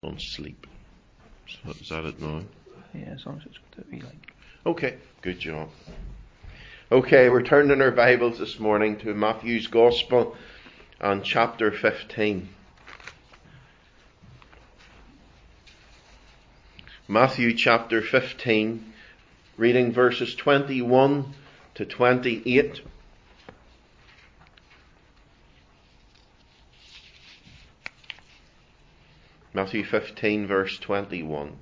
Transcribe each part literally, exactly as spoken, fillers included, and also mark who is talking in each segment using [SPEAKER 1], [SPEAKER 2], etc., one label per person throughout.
[SPEAKER 1] on sleep. So is that it now?
[SPEAKER 2] Yeah, as long as it's what we like.
[SPEAKER 1] Okay, good job. Okay, we're turning our Bibles this morning to Matthew's Gospel and chapter fifteen. Matthew chapter fifteen, reading verses twenty-one to twenty-eight. Matthew fifteen, verse twenty-one.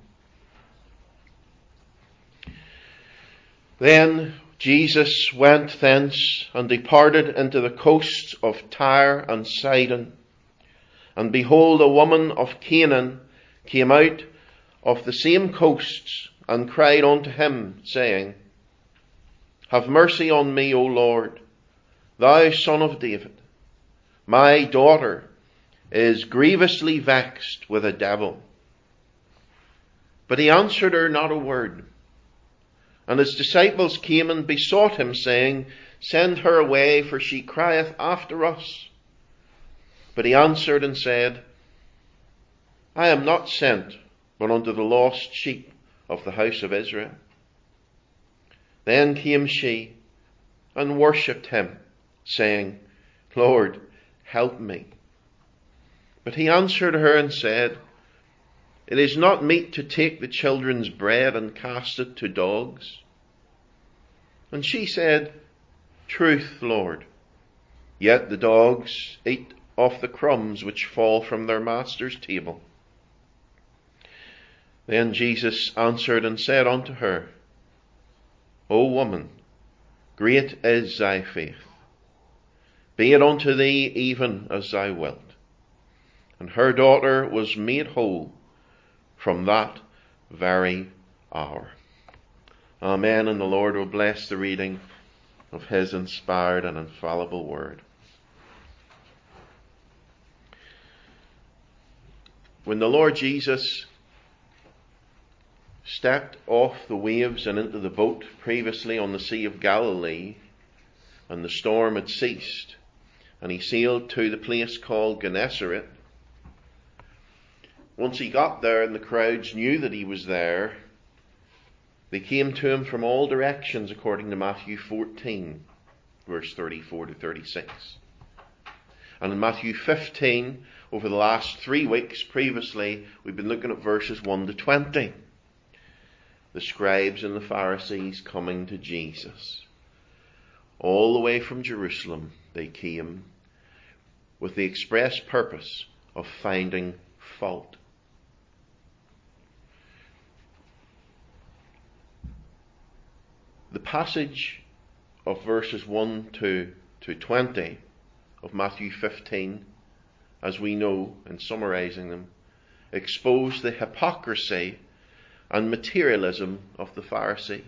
[SPEAKER 1] Then Jesus went thence and departed into the coasts of Tyre and Sidon. And behold, a woman of Canaan came out of the same coasts and cried unto him, saying, Have mercy on me, O Lord, thou Son of David. My daughter is grievously vexed with a devil. But he answered her not a word. And his disciples came and besought him, saying, Send her away, for she crieth after us. But he answered and said, I am not sent but unto the lost sheep of the house of Israel. Then came she and worshipped him, saying, Lord, help me. But he answered her and said, It is not meet to take the children's bread and cast it to dogs. And she said, Truth, Lord, yet the dogs eat of the crumbs which fall from their master's table. Then Jesus answered and said unto her, O woman, great is thy faith. Be it unto thee even as thou wilt. And her daughter was made whole from that very hour. Amen. And the Lord will bless the reading of his inspired and infallible word. When the Lord Jesus stepped off the waves and into the boat previously on the Sea of Galilee, and the storm had ceased, and he sailed to the place called Gennesaret, once he got there and the crowds knew that he was there, they came to him from all directions, according to Matthew fourteen, verse thirty-four to thirty-six. And in Matthew fifteen, over the last three weeks previously, we've been looking at verses one to twenty. The scribes and the Pharisees coming to Jesus. All the way from Jerusalem they came with the express purpose of finding fault. The passage of verses one to, to twenty of Matthew fifteen, as we know in summarizing them, expose the hypocrisy and materialism of the Pharisees,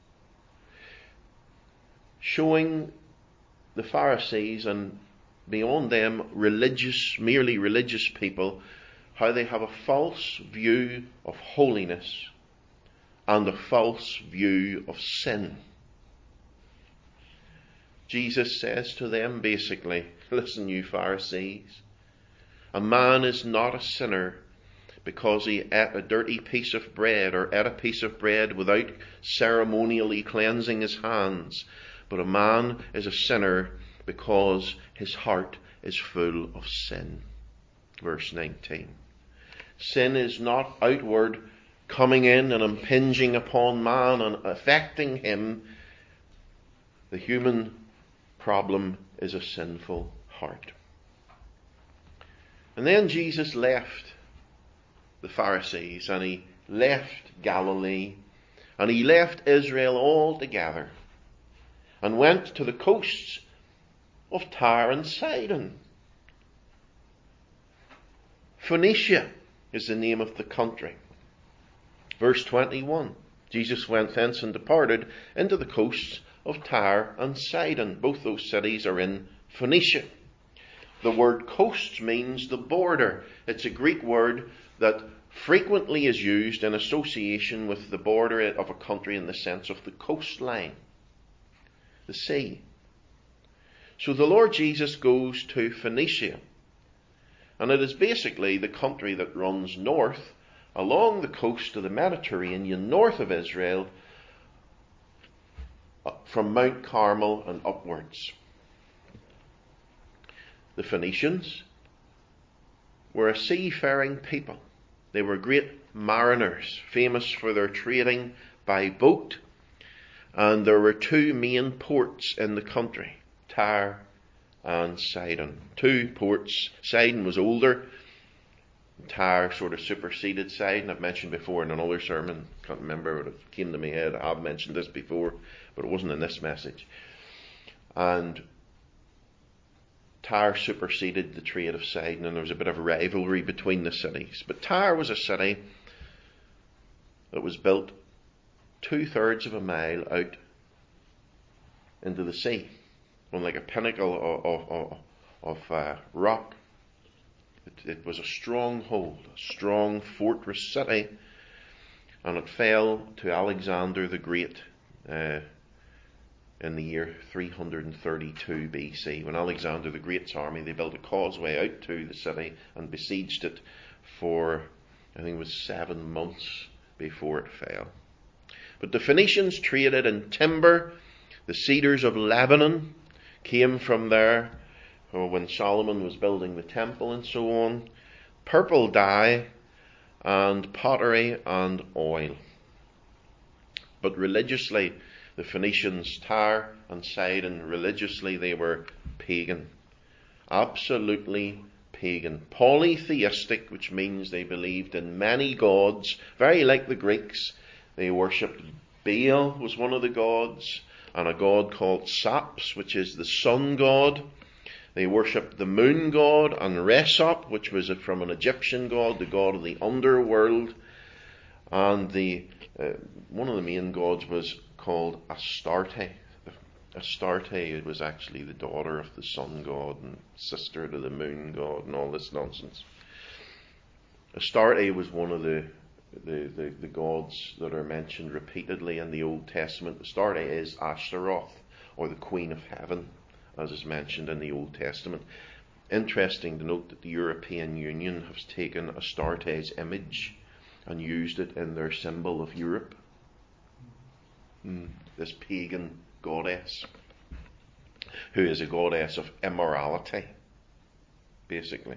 [SPEAKER 1] showing the Pharisees and beyond them religious, merely religious people, how they have a false view of holiness and a false view of sin. Jesus says to them basically, listen, you Pharisees, a man is not a sinner because he ate a dirty piece of bread or ate a piece of bread without ceremonially cleansing his hands, but a man is a sinner because his heart is full of sin. Verse nineteen. Sin is not outward, coming in and impinging upon man and affecting him. The human problem is a sinful heart. And then Jesus left the Pharisees and he left Galilee and he left Israel altogether and went to the coasts of Tyre and Sidon. Phoenicia is the name of the country. Verse twenty-one, Jesus went thence and departed into the coasts of Tyre and Sidon. Both those cities are in Phoenicia. The word coast means the border. It's a Greek word that frequently is used in association with the border of a country in the sense of the coastline, the sea. So the Lord Jesus goes to Phoenicia. And it is basically the country that runs north along the coast of the Mediterranean, north of Israel, from Mount Carmel and upwards. The Phoenicians were a seafaring people. They were great mariners, famous for their trading by boat. And there were two main ports in the country, Tyre and Sidon. Two ports. Sidon was older. Tyre sort of superseded Sidon. I've mentioned before in another sermon. Can't remember, but it came to my head. I have mentioned this before, but it wasn't in this message. And Tyre superseded the trade of Sidon, and there was a bit of a rivalry between the cities. But Tyre was a city that was built two-thirds of a mile out into the sea, on like a pinnacle of, of, of, of uh, rock. It, it was a stronghold, a strong fortress city, and it fell to Alexander the Great uh, in the year three hundred thirty-two B C. When Alexander the Great's army, they built a causeway out to the city and besieged it for, I think it was seven months before it fell. But the Phoenicians traded in timber. The cedars of Lebanon came from there when Solomon was building the temple and so on. Purple dye and pottery and oil. But religiously, the Phoenicians, Tyre and Sidon, religiously they were pagan. Absolutely pagan. Polytheistic, which means they believed in many gods, very like the Greeks. They worshipped Baal was one of the gods, and a god called Saps, which is the sun god. They worshipped the moon god and Resop, which was from an Egyptian god, the god of the underworld. And the uh, one of the main gods was called Astarte. Astarte was actually the daughter of the sun god and sister to the moon god and all this nonsense. Astarte was one of the The, the, the gods that are mentioned repeatedly in the Old Testament. Astarte is Ashtaroth, or the Queen of Heaven, as is mentioned in the Old Testament. Interesting to note that the European Union has taken Astarte's image and used it in their symbol of Europe. Mm, this pagan goddess, who is a goddess of immorality, basically.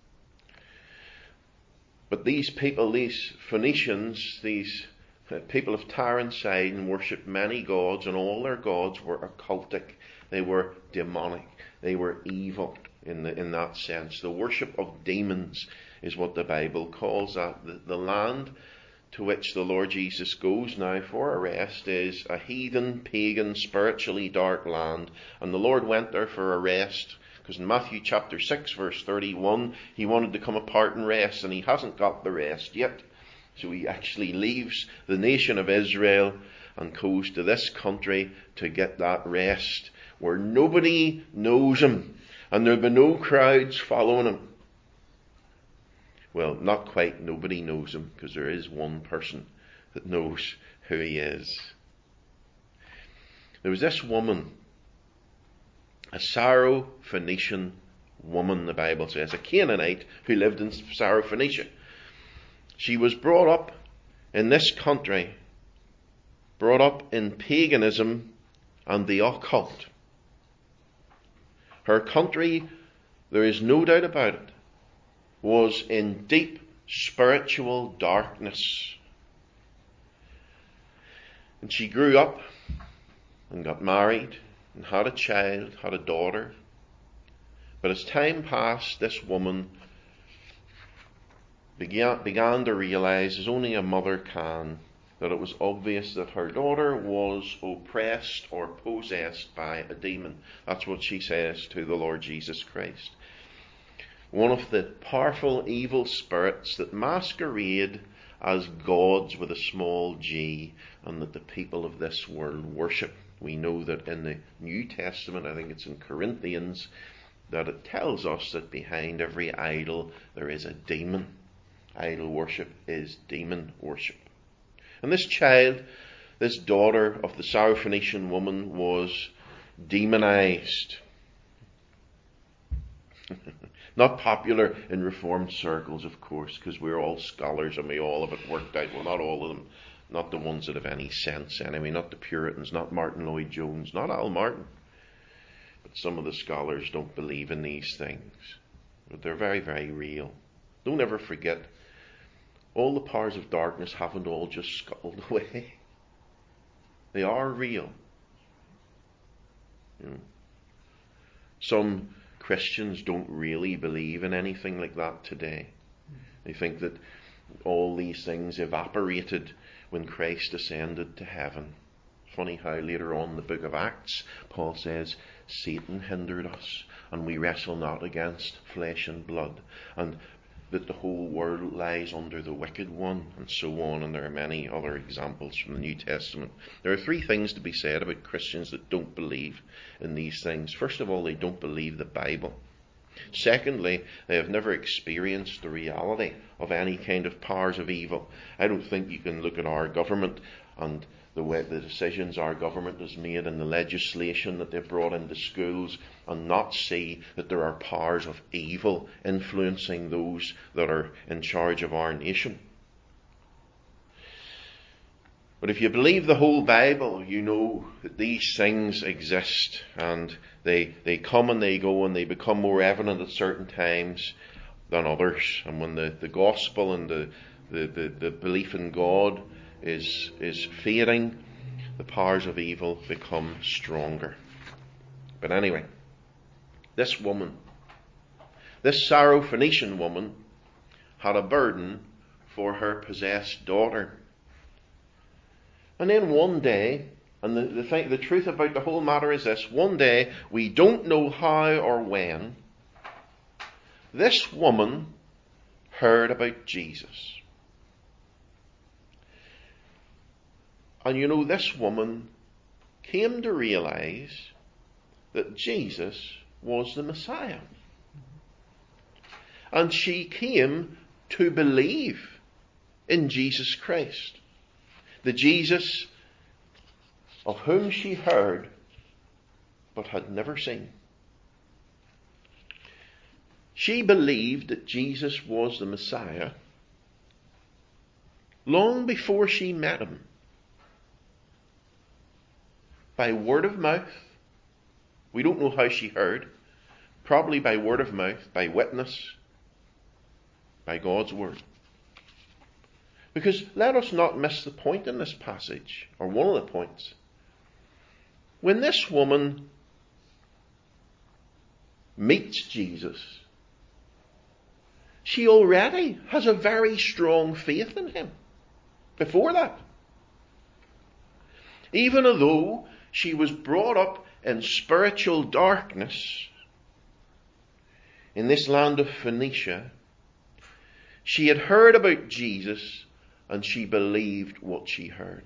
[SPEAKER 1] But these people, these Phoenicians, these people of Tyre and Sidon worshipped many gods, and all their gods were occultic. They were demonic. They were evil in the, in that sense. The worship of demons is what the Bible calls that. The, the land to which the Lord Jesus goes now for a rest is a heathen, pagan, spiritually dark land. And the Lord went there for a rest, because in Matthew chapter six verse thirty-one, he wanted to come apart and rest, and he hasn't got the rest yet. So he actually leaves the nation of Israel and goes to this country to get that rest, where nobody knows him, and there'll be no crowds following him. Well, not quite nobody knows him, because there is one person that knows who he is. There was this woman, a Syro-Phoenician woman, the Bible says, a Canaanite who lived in Syro-Phoenicia. She was brought up in this country, brought up in paganism and the occult. Her country, there is no doubt about it, was in deep spiritual darkness. And she grew up and got married and had a child, had a daughter. But as time passed, this woman began, began to realize, as only a mother can, that it was obvious that her daughter was oppressed or possessed by a demon. That's what she says to the Lord Jesus Christ. One of the powerful evil spirits that masquerade as gods with a small g, and that the people of this world worship. We know that in the New Testament, I think it's in Corinthians, that it tells us that behind every idol there is a demon. Idol worship is demon worship. And this child, this daughter of the Syrophoenician woman, was demonized. Not popular in Reformed circles, of course, because we're all scholars and we all have it worked out. Well, not all of them. Not the ones that have any sense anyway. Not the Puritans, not Martin Lloyd-Jones, not Al Martin. But some of the scholars don't believe in these things. But they're very, very real. Don't ever forget, all the powers of darkness haven't all just scuttled away. They are real. You know, some Christians don't really believe in anything like that today. They think that all these things evaporated when Christ ascended to heaven. Funny how later on in the book of Acts, Paul says, Satan hindered us, and we wrestle not against flesh and blood, and that the whole world lies under the wicked one, and so on. And there are many other examples from the New Testament. There are three things to be said about Christians that don't believe in these things. First of all, they don't believe the Bible. Secondly, they have never experienced the reality of any kind of powers of evil. I don't think you can look at our government and the way the decisions our government has made and the legislation that they've brought into schools and not see that there are powers of evil influencing those that are in charge of our nation. But if you believe the whole Bible, you know that these things exist, and they they come and they go, and they become more evident at certain times than others. And when the, the gospel and the, the, the, the belief in God is is fading, the powers of evil become stronger. But anyway, this woman, this Syrophoenician woman, had a burden for her possessed daughter. And then one day, and the, the, thing, the truth about the whole matter is this, one day, we don't know how or when, this woman heard about Jesus. And you know, this woman came to realize that Jesus was the Messiah. And she came to believe in Jesus Christ. The Jesus of whom she heard but had never seen. She believed that Jesus was the Messiah long before she met him. By word of mouth. We don't know how she heard. Probably by word of mouth, by witness, by God's word. Because let us not miss the point in this passage, or one of the points. When this woman meets Jesus, she already has a very strong faith in him. Before that. Even though she was brought up in spiritual darkness in this land of Phoenicia, she had heard about Jesus and she believed what she heard.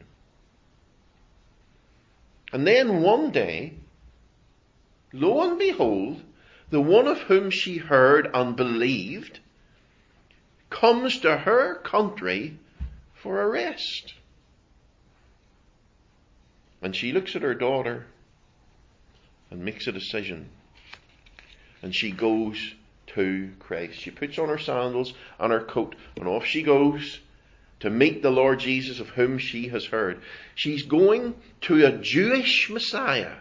[SPEAKER 1] And then one day, lo and behold, the one of whom she heard and believed comes to her country for a rest. And she looks at her daughter and makes a decision. And she goes to Christ. She puts on her sandals and her coat and off she goes to meet the Lord Jesus of whom she has heard. She's going to a Jewish Messiah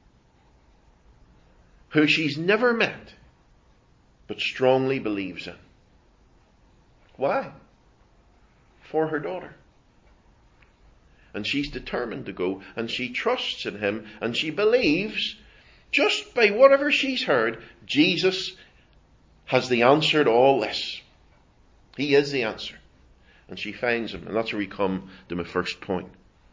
[SPEAKER 1] who she's never met but strongly believes in. Why? For her daughter. And she's determined to go, and she trusts in him, and she believes, just by whatever she's heard, Jesus has the answer to all this. He is the answer. And she finds him, and that's where we come to my first point.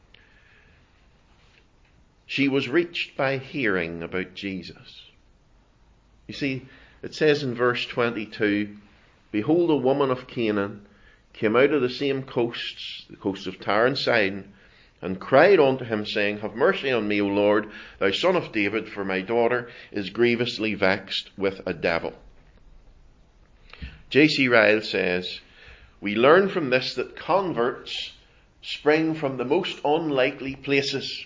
[SPEAKER 1] She was reached by hearing about Jesus. You see, it says in verse twenty-two, Behold, a woman of Canaan came out of the same coasts, the coasts of Tyre and Sidon, and cried unto him, saying, Have mercy on me, O Lord, thou son of David, for my daughter is grievously vexed with a devil. J C Ryle says, We learn from this that converts spring from the most unlikely places.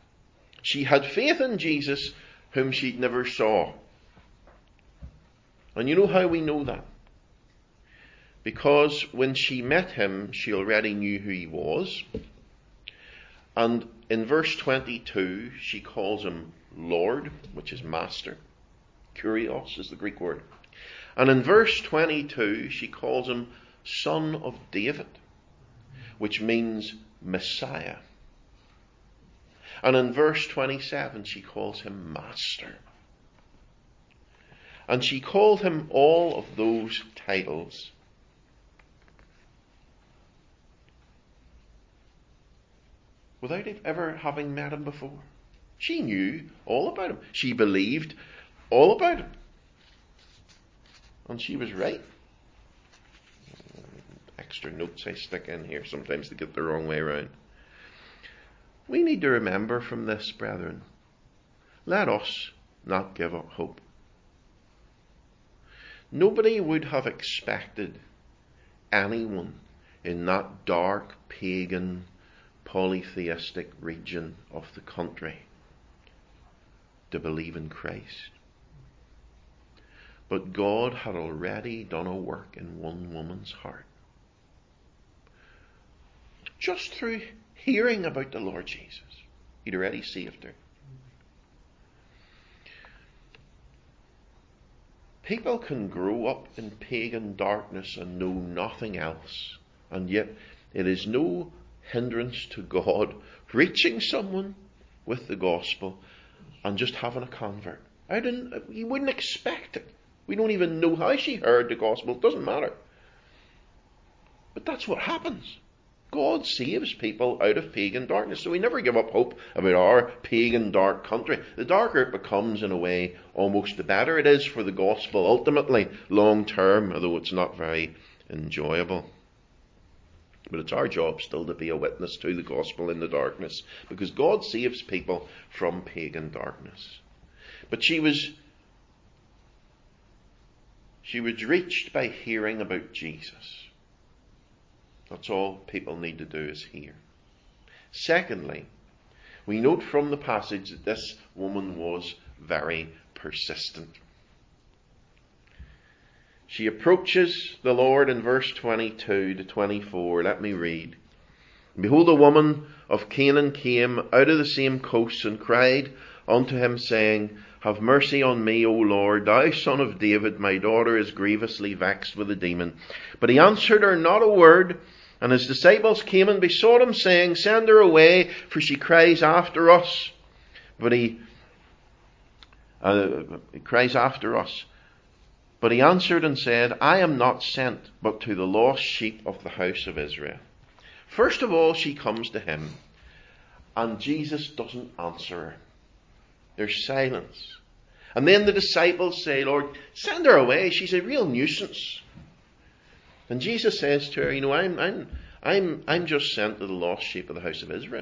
[SPEAKER 1] She had faith in Jesus whom she'd never saw. And you know how we know that? Because when she met him, she already knew who he was. And in verse twenty-two, she calls him Lord, which is master. Kurios is the Greek word. And in verse twenty-two, she calls him Son of David, which means Messiah. And in verse twenty-seven, she calls him Master. And she called him all of those titles without ever having met him before. She knew all about him. She believed all about him. And she was right. Extra notes I stick in here sometimes to get the wrong way around. We need to remember from this, brethren, let us not give up hope. Nobody would have expected anyone in that dark, pagan, polytheistic region of the country to believe in Christ. But God had already done a work in one woman's heart. Just through hearing about the Lord Jesus, he'd already saved her. People can grow up in pagan darkness and know nothing else, and yet it is no hindrance to God reaching someone with the gospel and just having a convert. I didn't, you wouldn't expect it. We don't even know how she heard the gospel. It doesn't matter. But that's what happens. God saves people out of pagan darkness. So we never give up hope about our pagan dark country. The darker it becomes, in a way, almost the better it is for the gospel ultimately, long term, although it's not very enjoyable. But it's our job still to be a witness to the gospel in the darkness, because God saves people from pagan darkness. But she was she was reached by hearing about Jesus. That's all people need to do is hear. Secondly, we note from the passage that this woman was very persistent. She approaches the Lord in verse twenty-two to twenty-four. Let me read. Behold, a woman of Canaan came out of the same coast and cried unto him, saying, Have mercy on me, O Lord, thou son of David, my daughter is grievously vexed with a demon. But he answered her not a word. And his disciples came and besought him, saying, Send her away, for she cries after us. But he, uh, he cries after us. But he answered and said, I am not sent, but to the lost sheep of the house of Israel. First of all, she comes to him, and Jesus doesn't answer her. There's silence. And then the disciples say, Lord, send her away. She's a real nuisance. And Jesus says to her, you know, I'm, I'm, I'm, I'm just sent to the lost sheep of the house of Israel.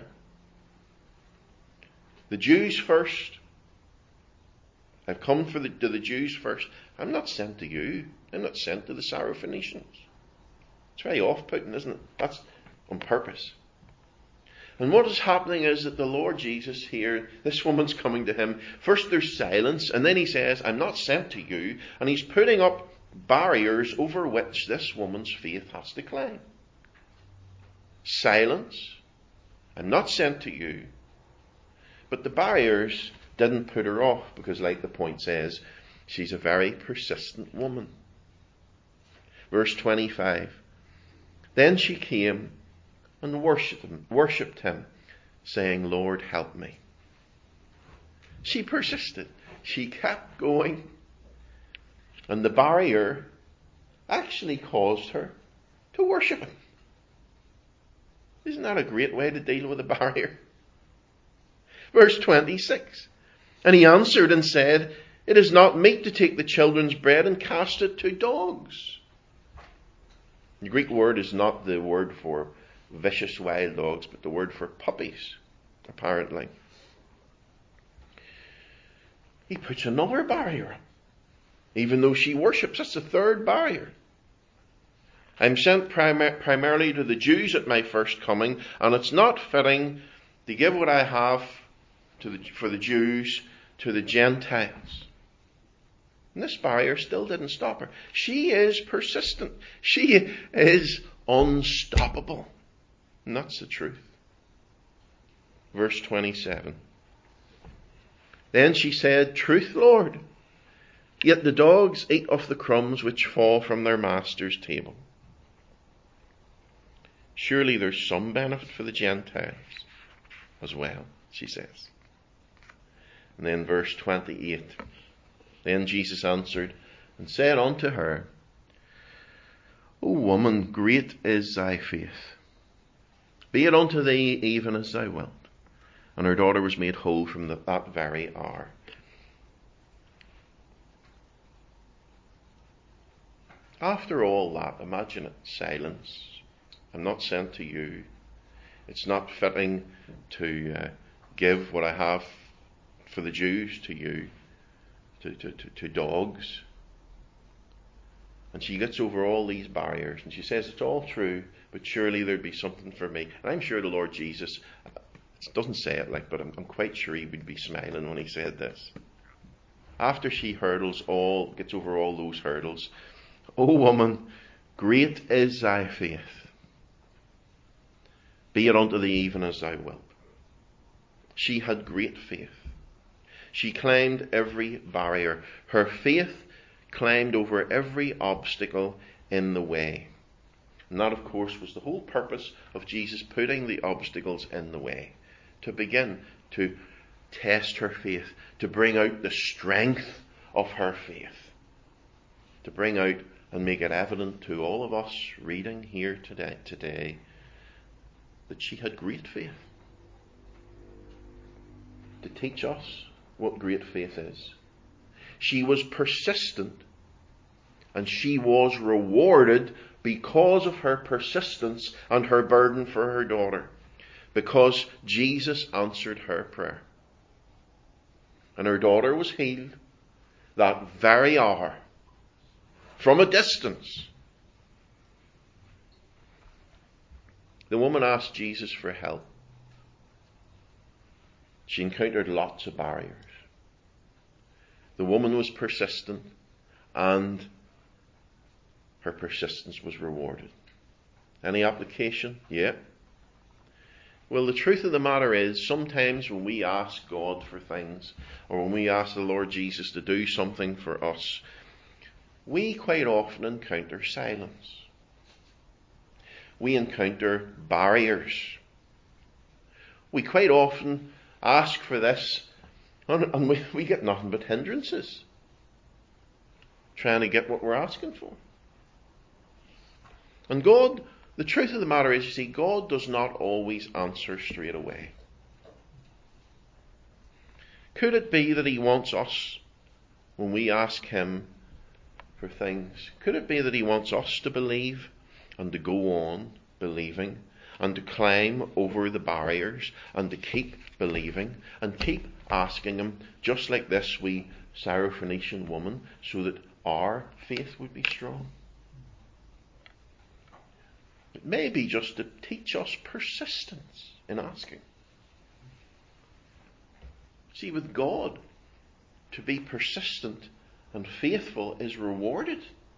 [SPEAKER 1] The Jews first. I've come for the, to the Jews first. I'm not sent to you. I'm not sent to the Syrophoenicians. It's very off-putting, isn't it? That's on purpose. And what is happening is that the Lord Jesus here, this woman's coming to him. First there's silence, and then he says, I'm not sent to you. And he's putting up barriers over which this woman's faith has to climb. Silence. I'm not sent to you. But the barriers didn't put her off, because like the point says, she's a very persistent woman. Verse twenty-five. Then she came and worshipped him, worshipped him, saying, Lord, help me. She persisted. She kept going. And the barrier actually caused her to worship him. Isn't that a great way to deal with a barrier? Verse twenty-six. And he answered and said, It is not meet to take the children's bread and cast it to dogs. The Greek word is not the word for vicious wild dogs, but the word for puppies, apparently. He puts another barrier up. Even though she worships, that's the third barrier. I'm sent prim- primarily to the Jews at my first coming, and it's not fitting to give what I have to the, for the Jews to the Gentiles. And this barrier still didn't stop her. She is persistent. She is unstoppable. And that's the truth. Verse twenty-seven. Then she said, "Truth, Lord, yet the dogs eat of the crumbs which fall from their master's table." Surely there's some benefit for the Gentiles as well, she says. And then verse twenty-eight. Then Jesus answered and said unto her, "O woman, great is thy faith. Be it unto thee even as thou wilt." And her daughter was made whole from the, that very hour. After all that, imagine it, silence. I'm not sent to you. It's not fitting to uh, give what I have for the Jews to you, to, to, to, to dogs. And she gets over all these barriers and she says, it's all true, but surely there'd be something for me. And I'm sure the Lord Jesus, it doesn't say it like, but I'm, I'm quite sure he would be smiling when he said this. After she hurdles all, gets over all those hurdles, "O woman, great is thy faith. Be it unto thee even as thou wilt." She had great faith. She climbed every barrier. Her faith climbed over every obstacle in the way. And that, of course, was the whole purpose of Jesus putting the obstacles in the way. To begin to test her faith, to bring out the strength of her faith. To bring out and make it evident to all of us reading here today, today that she had great faith. To teach us what great faith is. She was persistent, and she was rewarded because of her persistence and her burden for her daughter, because Jesus answered her prayer. And her daughter was healed that very hour, from a distance. The woman asked Jesus for help. She encountered lots of barriers. The woman was persistent, and her persistence was rewarded. Any application? Yeah. Well, the truth of the matter is, sometimes when we ask God for things, or when we ask the Lord Jesus to do something for us, we quite often encounter silence. We encounter barriers. We quite often ask for this, and we, we get nothing but hindrances trying to get what we're asking for. And God, the truth of the matter is, you see, God does not always answer straight away. Could it be that he wants us, when we ask him for things, could it be that he wants us to believe and to go on believing and to climb over the barriers and to keep believing and keep asking him, just like this wee Syrophoenician woman, so that our faith would be strong? It may be just to teach us persistence in asking. See, with God, to be persistent and faithful is rewarded.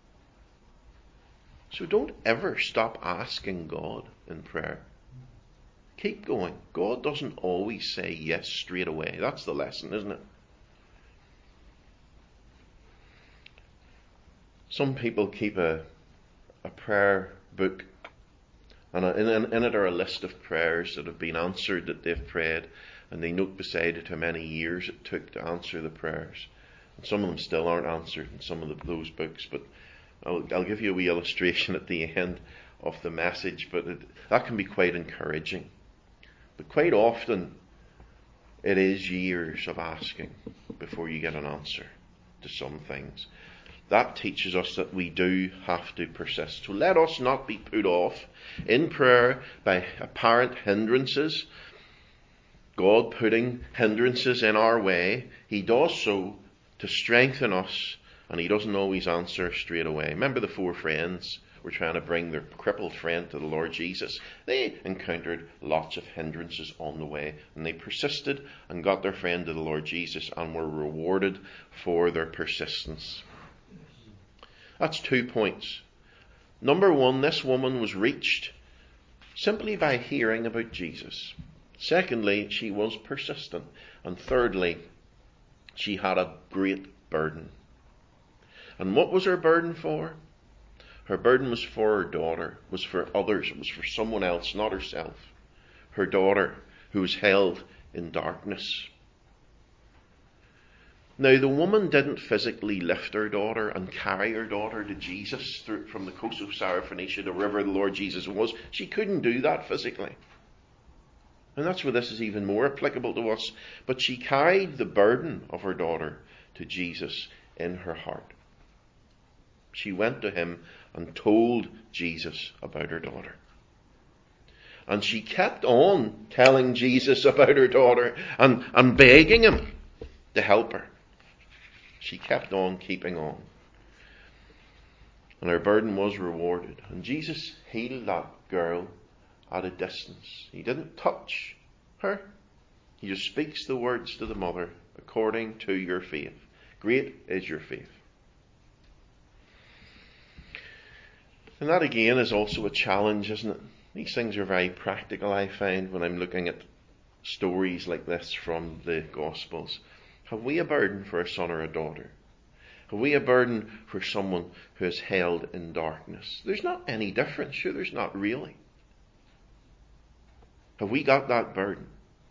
[SPEAKER 1] So don't ever stop asking God in prayer. Keep going. God doesn't always say yes straight away. That's the lesson, isn't it? Some people keep a, a prayer book, and in, in it are a list of prayers that have been answered that they've prayed, and they note beside it how many years it took to answer the prayers. And some of them still aren't answered in some of the, those books, but I'll, I'll give you a wee illustration at the end of the message, but it, that can be quite encouraging. But quite often, it is years of asking before you get an answer to some things. That teaches us that we do have to persist. So let us not be put off in prayer by apparent hindrances. God putting hindrances in our way, he does so to strengthen us, and he doesn't always answer straight away. Remember the four friends were trying to bring their crippled friend to the Lord Jesus, they encountered lots of hindrances on the way, and they persisted and got their friend to the Lord Jesus and were rewarded for their persistence. That's two points. Number one, this woman was reached simply by hearing about Jesus. Secondly, she was persistent. And thirdly, she had a great burden. And what was her burden for? Her burden was for her daughter, was for others, it was for someone else, not herself. Her daughter, who was held in darkness. Now, the woman didn't physically lift her daughter and carry her daughter to Jesus through, from the coast of Syrophoenicia, the river the Lord Jesus was. She couldn't do that physically. And that's where this is even more applicable to us. But she carried the burden of her daughter to Jesus in her heart. She went to him and told Jesus about her daughter. And she kept on telling Jesus about her daughter and, and begging him to help her. She kept on keeping on. And her burden was rewarded. And Jesus healed that girl at a distance. He didn't touch her. He just speaks the words to the mother, according to your faith. Great is your faith. And that again is also a challenge, isn't it? These things are very practical, I find, when I'm looking at stories like this from the Gospels. Have we a burden for a son or a daughter? Have we a burden for someone who is held in darkness? There's not any difference. Sure, there's not really. Have we got that burden?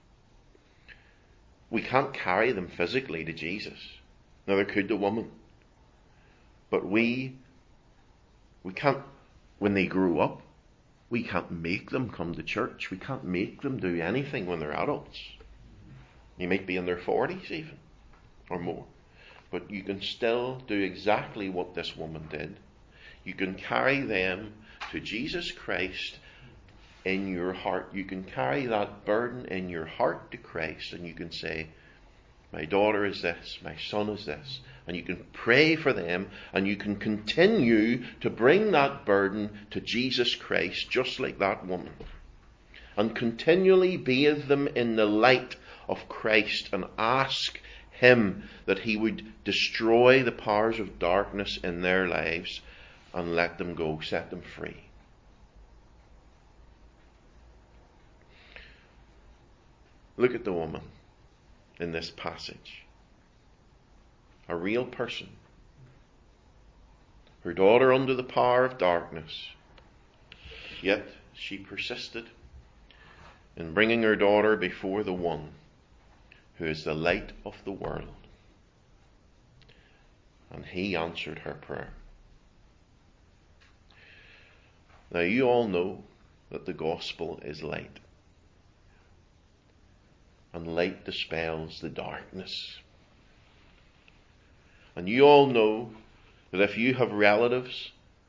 [SPEAKER 1] We can't carry them physically to Jesus. Neither could the woman. But we, we can't, when they grow up, we can't make them come to church. We can't make them do anything when they're adults. You might be in their forties even, or more. But you can still do exactly what this woman did. You can carry them to Jesus Christ in your heart. You can carry that burden in your heart to Christ, and you can say, my daughter is this, my son is this. And you can pray for them, and you can continue to bring that burden to Jesus Christ, just like that woman. And continually bathe them in the light of Christ and ask him that he would destroy the powers of darkness in their lives and let them go, set them free. Look at the woman in this passage. A real person. Her daughter under the power of darkness. Yet she persisted in bringing her daughter before the one who is the light of the world. And he answered her prayer. Now you all know that the gospel is light. And light dispels the darkness. And you all know that if you have relatives,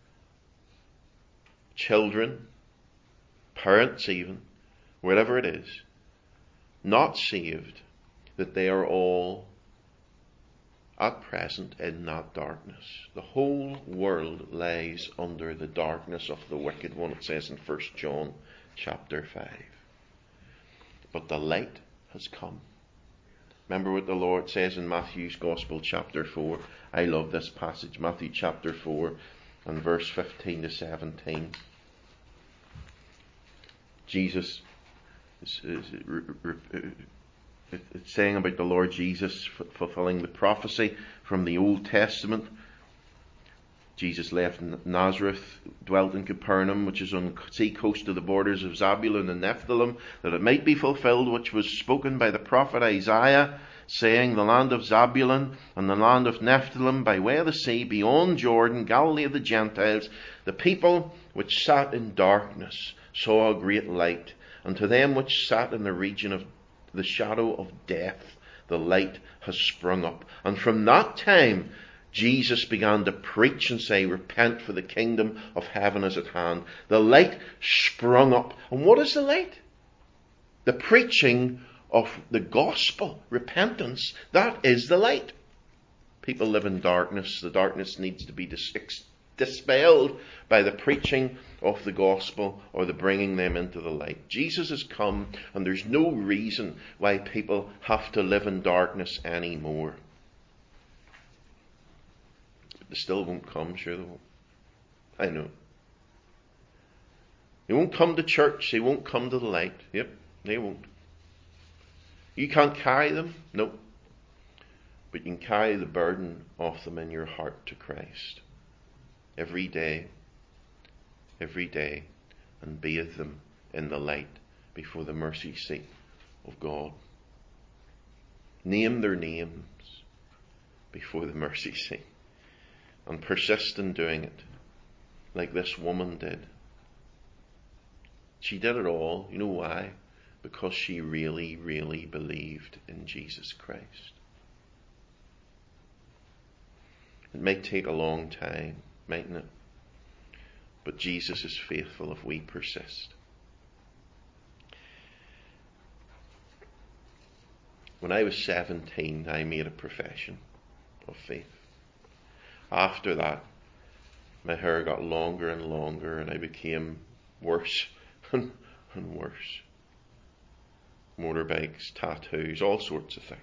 [SPEAKER 1] children, parents even, whatever it is, not saved, that they are all at present in that darkness. The whole world lies under the darkness of the wicked one, it says in First John chapter five. But the light has come. Remember what the Lord says in Matthew's Gospel chapter four. I love this passage, Matthew chapter four and verse fifteen to seventeen. Jesus is, is, it's saying about the Lord Jesus fulfilling the prophecy from the Old Testament. Jesus left Nazareth, dwelt in Capernaum, which is on the sea coast of the borders of Zabulon and Nephthalim, that it might be fulfilled which was spoken by the prophet Isaiah, saying, the land of Zabulon and the land of Nephthalim by way of the sea, beyond Jordan, Galilee of the Gentiles, the people which sat in darkness saw a great light, and to them which sat in the region of the shadow of death, the light has sprung up. And from that time Jesus began to preach and say, repent, for the kingdom of heaven is at hand. The light sprung up. And what is the light? The preaching of the gospel, repentance. That is the light. People live in darkness. The darkness needs to be dis- dispelled by the preaching of the gospel or the bringing them into the light. Jesus has come, and there's no reason why people have to live in darkness anymore. But they still won't come, sure they won't. I know. They won't come to church. They won't come to the light. Yep, they won't. You can't carry them. No. But you can carry the burden of them in your heart to Christ. Every day. Every day. And bathe them in the light before the mercy seat of God. Name their names before the mercy seat. And persist in doing it. Like this woman did. She did it all. You know why? Because she really, really believed in Jesus Christ. It may take a long time, mightn't it? But Jesus is faithful if we persist. When I was seventeen, I made a profession of faith. After that, my hair got longer and longer, and I became worse and, and worse. Motorbikes, tattoos, all sorts of things.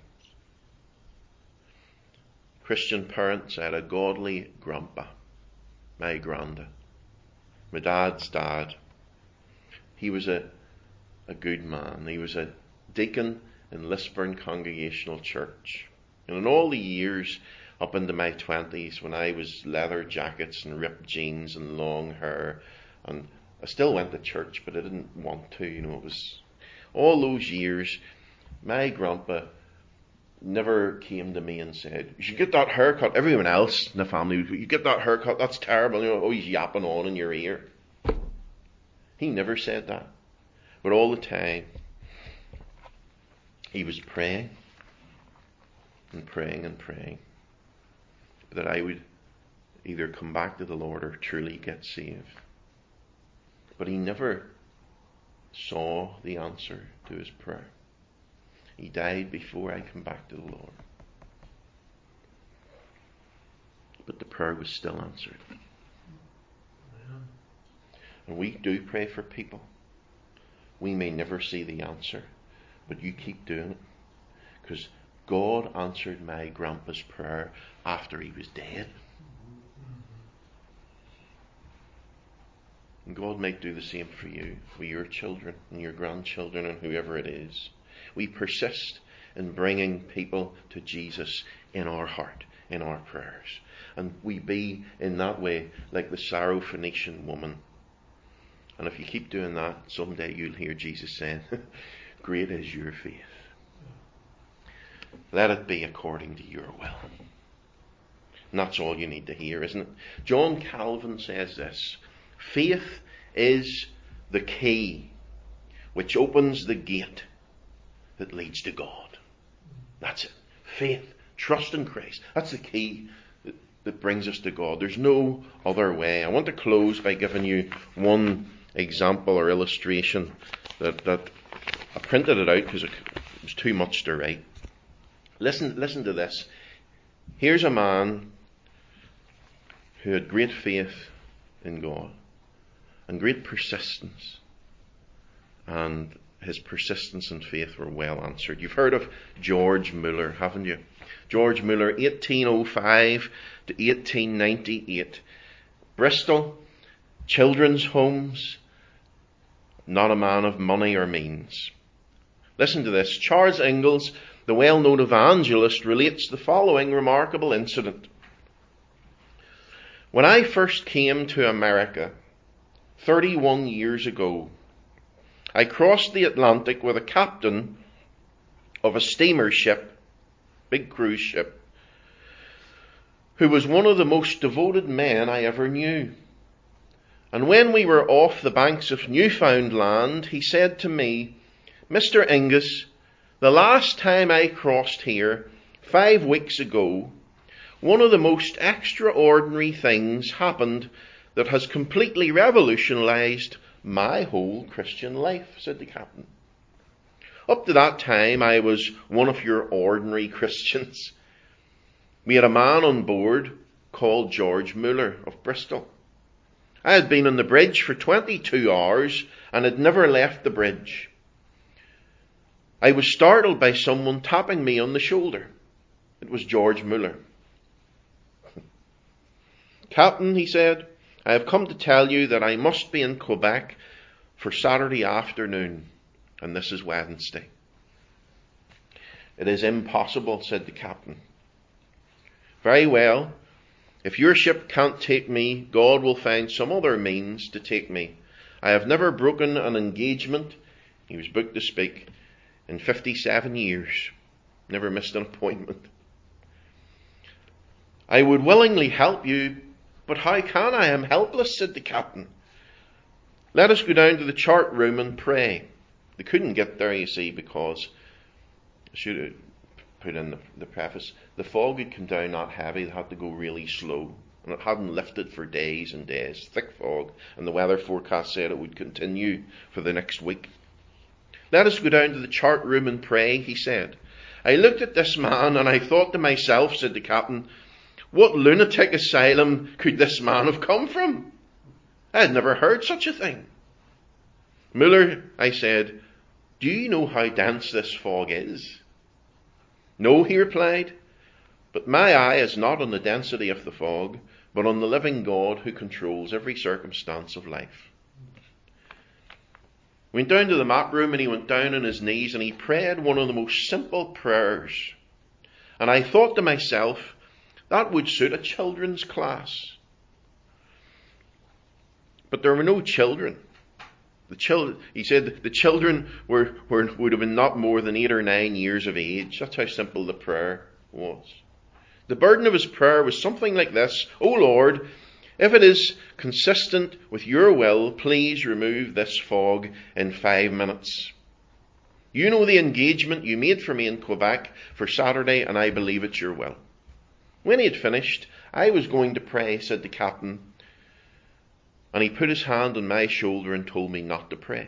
[SPEAKER 1] Christian parents, I had a godly grandpa, my granda, my dad's dad. He was a, a good man. He was a deacon in Lisburn Congregational Church. And in all the years up into my twenties, when I was leather jackets and ripped jeans and long hair, and I still went to church, but I didn't want to, you know, it was all those years, my grandpa never came to me and said, you should get that haircut. Everyone else in the family, you get that haircut, that's terrible, you know, always yapping on in your ear. He never said that. But all the time, he was praying and praying and praying that I would either come back to the Lord or truly get saved. But he never saw the answer to his prayer. He died before I come back to the Lord. But the prayer was still answered. And we do pray for people. We may never see the answer, but you keep doing it. Because God answered my grandpa's prayer after he was dead. And God might do the same for you, for your children and your grandchildren and whoever it is. We persist in bringing people to Jesus in our heart, in our prayers. And we be in that way like the Syrophoenician woman. And if you keep doing that, someday you'll hear Jesus saying, great is your faith. Let it be according to your will. And that's all you need to hear, isn't it? John Calvin says this: faith is the key which opens the gate that leads to God. That's it. Faith, trust in Christ. That's the key that, that brings us to God. There's no other way. I want to close by giving you one example or illustration that, that I printed it out because it was too much to write. Listen, listen to this. Here's a man who had great faith in God and great persistence, and his persistence and faith were well answered. You've heard of George Muller, haven't you? George Muller, eighteen oh five to eighteen ninety-eight. Bristol, children's homes, not a man of money or means. Listen to this. Charles Ingalls, the well-known evangelist, relates the following remarkable incident. When I first came to America, thirty-one years ago, I crossed the Atlantic with a captain of a steamer ship, big cruise ship, who was one of the most devoted men I ever knew. And when we were off the banks of Newfoundland, he said to me, Mister Ingus, the last time I crossed here, five weeks ago, one of the most extraordinary things happened that has completely revolutionized my whole Christian life, said the captain. Up to that time, I was one of your ordinary Christians. We had a man on board called George Muller of Bristol. I had been on the bridge for twenty-two hours and had never left the bridge. I was startled by someone tapping me on the shoulder. It was George Muller. "Captain," he said, "I have come to tell you that I must be in Quebec for Saturday afternoon, and this is Wednesday." "It is impossible," said the captain. "Very well. If your ship can't take me, God will find some other means to take me. I have never broken an engagement," he was booked to speak, "in fifty-seven years. Never missed an appointment." "I would willingly help you, but how can I? I am helpless," said the captain. "Let us go down to the chart room and pray." They couldn't get there, you see, because, I should have put in the, the preface, the fog had come down not heavy, they had to go really slow. And it hadn't lifted for days and days, thick fog, and the weather forecast said it would continue for the next week. "Let us go down to the chart room and pray," he said. "I looked at this man and I thought to myself," said the captain, "what lunatic asylum could this man have come from? I had never heard such a thing." "Muller," I said, "do you know how dense this fog is?" "No," he replied, "but my eye is not on the density of the fog, but on the living God who controls every circumstance of life." We went down to the map room and he went down on his knees and he prayed one of the most simple prayers. And I thought to myself, that would suit a children's class. But there were no children. The children, he said, the children were, were would have been not more than eight or nine years of age. That's how simple the prayer was. The burden of his prayer was something like this: "O Lord, if it is consistent with your will, please remove this fog in five minutes. You know the engagement you made for me in Quebec for Saturday, and I believe it's your will." When he had finished, "I was going to pray," said the captain, and he put his hand on my shoulder and told me not to pray.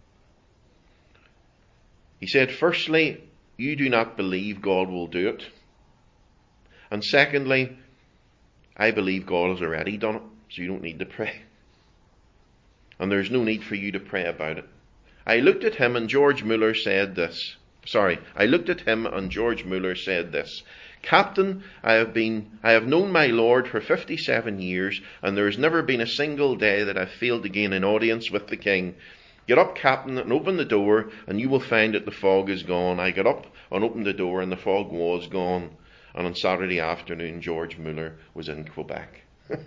[SPEAKER 1] He said, "Firstly, you do not believe God will do it. And secondly, I believe God has already done it, so you don't need to pray. And there's no need for you to pray about it." I looked at him and George Muller said this. Sorry, I looked at him and George Muller said this. "Captain, I have been, I have known my Lord for fifty-seven years, and there has never been a single day that I've failed to gain an audience with the King. Get up, Captain, and open the door, and you will find that the fog is gone." I got up and opened the door, and the fog was gone. And on Saturday afternoon, George Muller was in Quebec.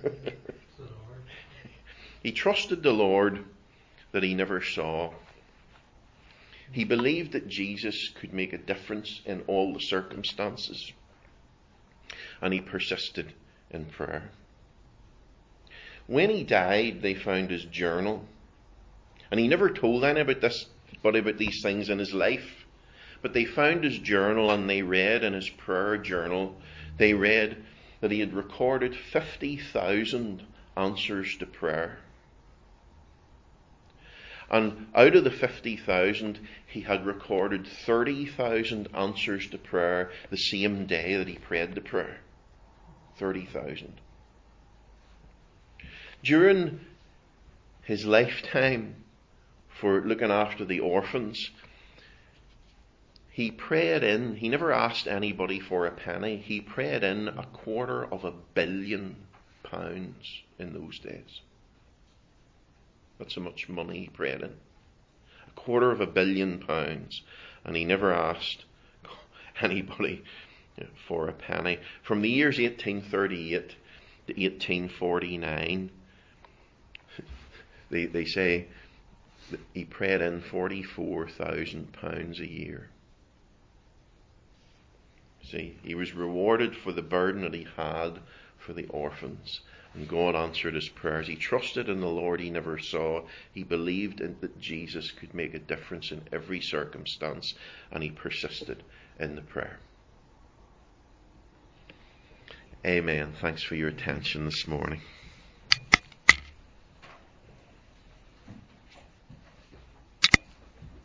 [SPEAKER 1] He trusted the Lord that he never saw. He believed that Jesus could make a difference in all the circumstances. And he persisted in prayer. When he died, they found his journal. And he never told anybody about this, but about these things in his life. But they found his journal and they read in his prayer journal, they read that he had recorded fifty thousand answers to prayer. And out of the fifty thousand, he had recorded thirty thousand answers to prayer the same day that he prayed the prayer. thirty thousand. During his lifetime for looking after the orphans, he prayed in, he never asked anybody for a penny, he prayed in a quarter of a billion pounds in those days. That's how much money he prayed in. A quarter of a billion pounds. And he never asked anybody for a penny. From the years eighteen thirty-eight to eighteen forty-nine, they, they say that he prayed in forty-four thousand pounds a year. See, he was rewarded for the burden that he had for the orphans. And God answered his prayers. He trusted in the Lord he never saw. He believed in that Jesus could make a difference in every circumstance. And he persisted in the prayer. Amen. Thanks for your attention this morning.